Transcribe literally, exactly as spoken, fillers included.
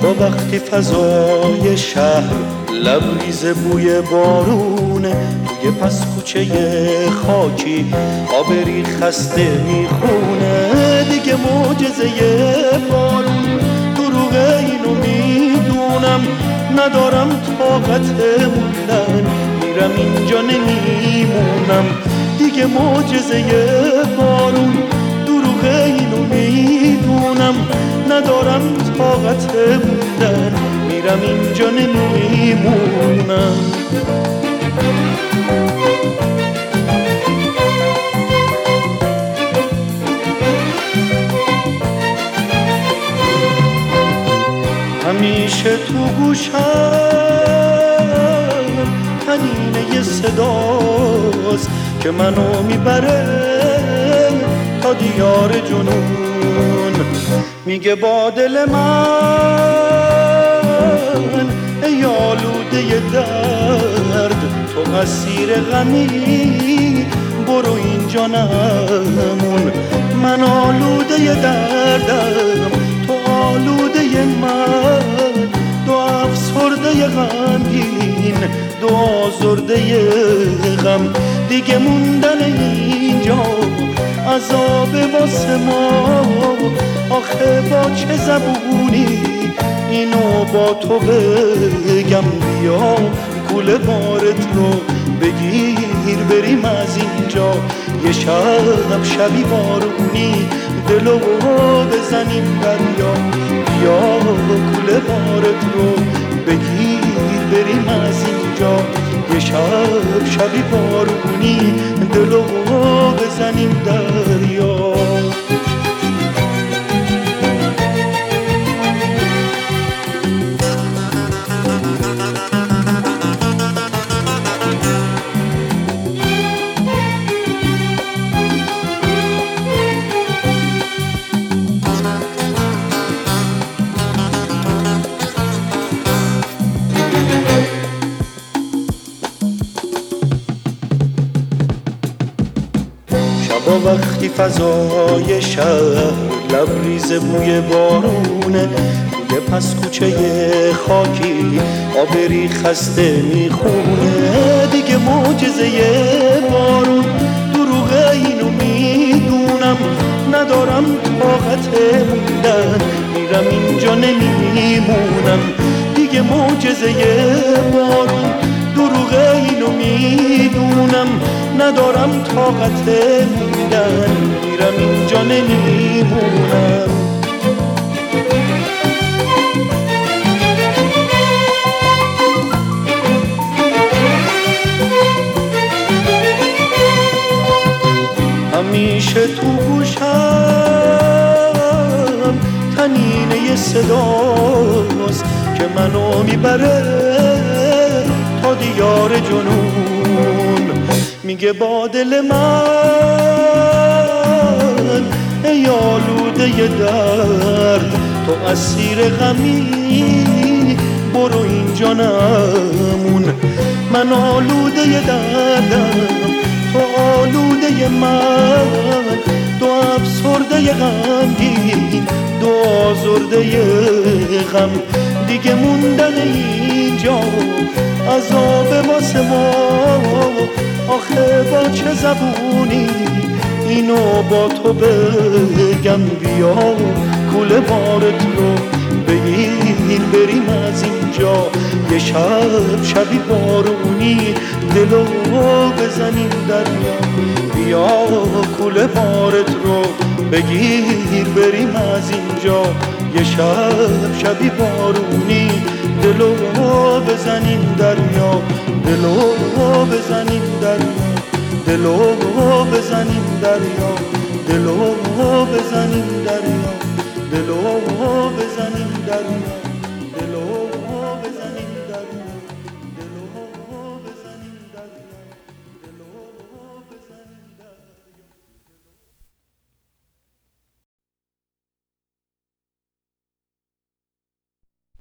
وقتی فضای شهر لبریز بوی بارونه، توی پس کوچه خاکی آبری خسته میخونه. دیگه معجزه بارون دروغه اینو میدونم، ندارم طاقت موندن، میرم اینجا نمیمونم. دیگه معجزه بارون دروغه اینو میدونم، ندارم طاقت موندن، میرم اینجا نمیمونم. همیشه تو گوشم طنینه یه صداست که منو میبره تا دیار جنون. میگه با دل من ای آلوده درد، تو اسیر غمی برو اینجا نمون. من آلوده دردم، تو آلوده من، دو افسرده غمگین، دو آزرده غم. دیگه موندن اینجا عذاب واسه ما، آخه با چه زبونی اینو با تو بگم؟ بیا کوله بارت رو بگیر بریم از اینجا، یه شب شبی بارونی دلو بزنیم دریا. بیا کوله بارت رو بگیر بریم از اینجا، یه شب شبی بارونی دلو بزنیم دریا. با وقتی فضای شهر لبریز بوی بارونه، توی پس کوچه خاکی آبری خسته میخونه. دیگه معجزه بارون دروغه اینو میدونم، ندارم طاقت موندن، میرم اینجا نمیمونم. دیگه معجزه بارون دروغه اینو میدونم، ندارم طاقت موندن، میرم اینجا نمیمونم. همیشه تو گوشم طنینه یه صداست که منو میبره تا دیار جنون. میگه با دل من ای آلوده درد، تو اسیر غمی برو اینجا نمون. من آلوده دردم، تو آلوده من، دو افسرده غمگین، دو آزرده غم. دیگه موندن اینجا عذاب واسه ما، آخه با چه زبونی اینو با تو بگم؟ بیا کوله بارت رو بگیر بریم از اینجا، یه شب شبی بارونی دلو بزنیم دریا. بیا کوله بارت رو بگیر بریم از اینجا، یه شب شبی بارونی دلو بزنیم دریا. دلو بزنیم دریا، دلو بزنیم دریا، دلو بزنیم دریا، دلو بزنیم دریا، دلو